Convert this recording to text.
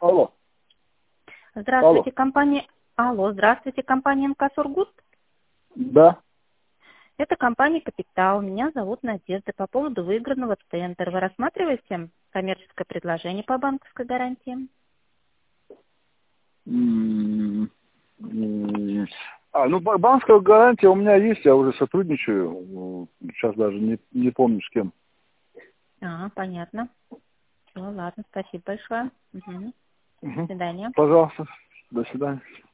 Алло. Здравствуйте, компания... Алло, здравствуйте, компания МК Сургут. Да. Это компания «Капитал». Меня зовут Надежда. По поводу выигранного тендера. Вы рассматриваете коммерческое предложение по банковской гарантии? Ну, банковская гарантия у меня есть, я уже сотрудничаю. Сейчас даже не помню с кем. Понятно. Ну, ладно, спасибо большое. Угу. До свидания. Пожалуйста. До свидания.